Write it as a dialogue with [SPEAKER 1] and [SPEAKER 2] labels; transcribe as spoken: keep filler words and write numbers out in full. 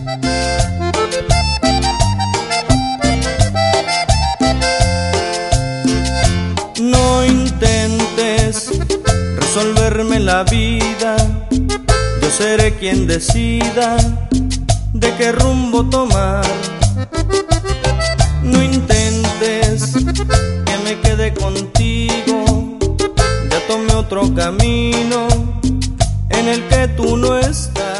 [SPEAKER 1] No intentes resolverme la vida, yo seré quien decida de qué rumbo tomar. No intentes que me quede contigo, ya tomé otro camino en el que tú no estás.